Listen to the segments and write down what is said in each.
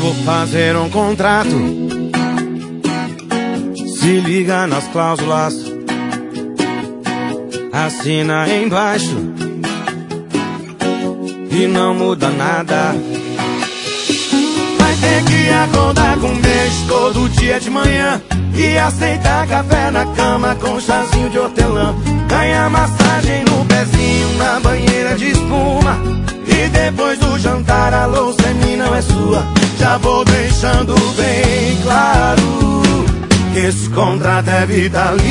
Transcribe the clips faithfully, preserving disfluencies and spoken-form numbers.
vou fazer um contrato, se liga nas cláusulas, assina embaixo e não muda nada. Vai ter que acordar com um beijo todo dia de manhã e aceitar café na cama com chazinho de hortelã. Ganhar massagem no pezinho na banheira de espuma. E depois do jantar a louça em mim não é sua. Já vou deixando bem claro que esse contrato é vitalício.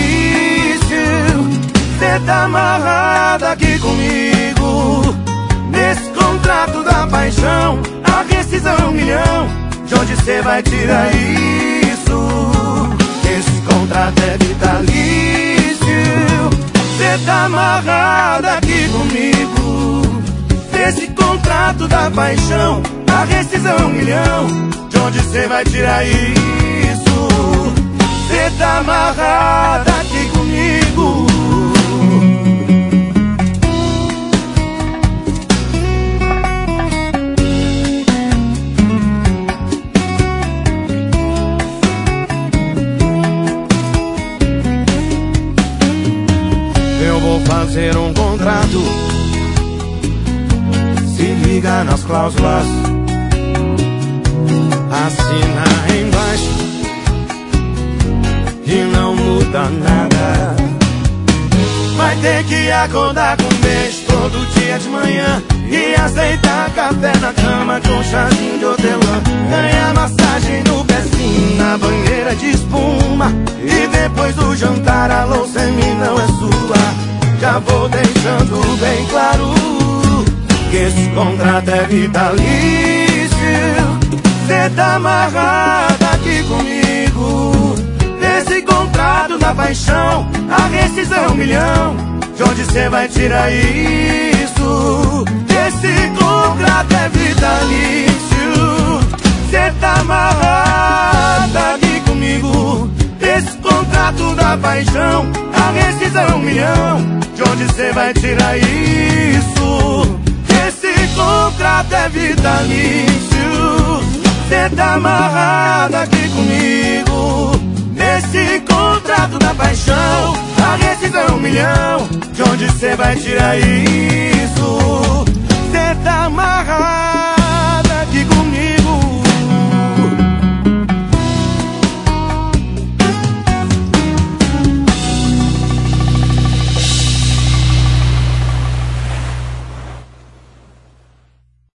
Cê tá amarrado aqui comigo. Nesse contrato da paixão, a rescisão é um milhão. De onde cê vai tirar isso? Esse contrato é vitalício. Cê tá amarrado aqui comigo. Nesse contrato da paixão, a rescisão é um milhão. De onde cê vai tirar isso? Cê tá amarrado aqui comigo. Eu vou fazer um contrato, se liga nas cláusulas, assina embaixo e não muda nada. Vai ter que acordar com um beijo todo dia de manhã e aceitar café na cama com chazinho de hortelã. Ganhar massagem no pezinho na banheira de espuma. E depois do jantar a louça em mim não é sua. Já vou deixando bem claro que esse contrato é vitalício. Cê tá amarrado aqui comigo. Nesse contrato da paixão, a rescisão é um milhão. De onde cê vai tirar isso? Esse contrato é vitalício. Cê tá amarrado aqui comigo. Nesse contrato da paixão, a rescisão é um milhão. De onde cê vai tirar isso? Esse contrato é vitalício. Cê tá amarrado aqui comigo. Nesse contrato da paixão, a rescisão é um milhão. De onde cê vai tirar isso? Cê tá amarrado